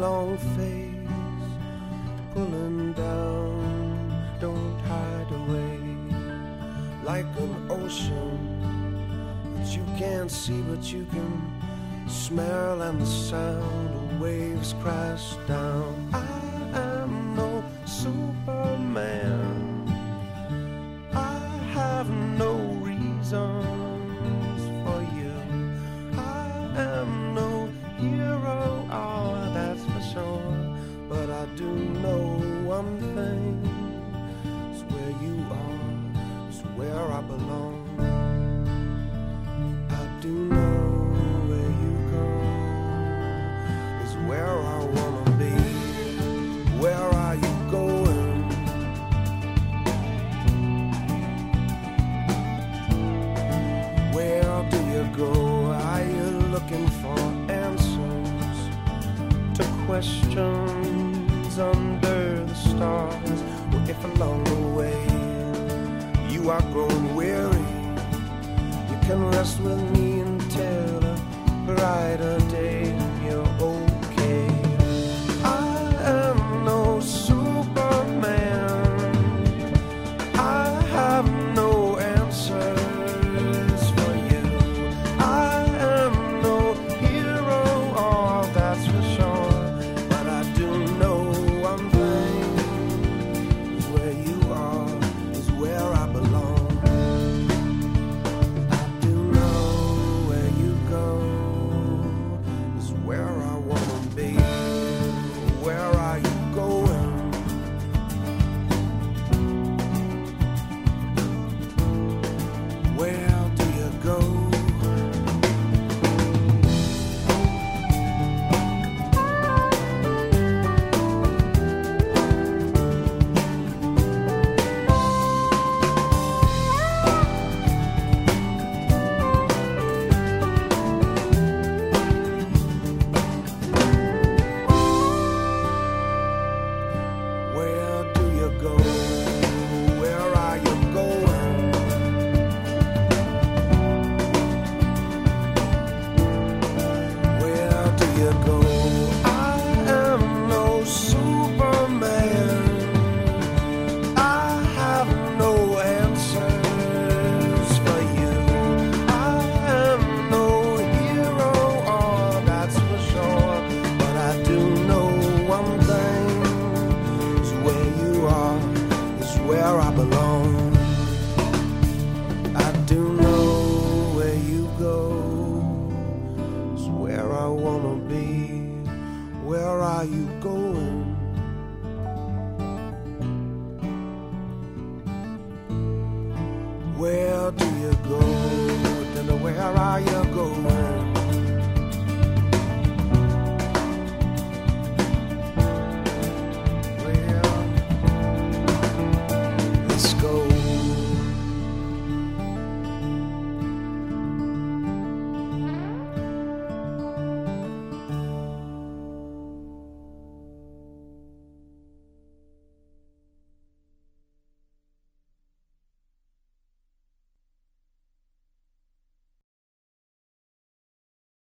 long face pulling down, don't hide away, like an ocean that you can't see but you can smell, and the sound of waves crash down. I am no Superman, I have no reasons for you, I am no hero, oh that's for sure, but I do know one thing, it's where you are, it's where I belong. I do know where you go is where I wanna be. Where are you going? Where do you go? Are you looking for answers to questions under the stars? Or if along the way you are growing weary, you can rest with me until a brighter day and you're okay. I am no Superman, I have no answers for you, I am no hero, oh that's for sure, but I do know one thing, is where you are, is where I belong. I do know where you go is where I wanna be. Where are you going? Where do you go? Where do you go? Where are you going? Where do you go? I am no Superman, I have no answers for you, I am no hero, oh that's for sure, but I do know one thing, where you are is where I belong. I do know where you go is where I wanna be. Where are you going?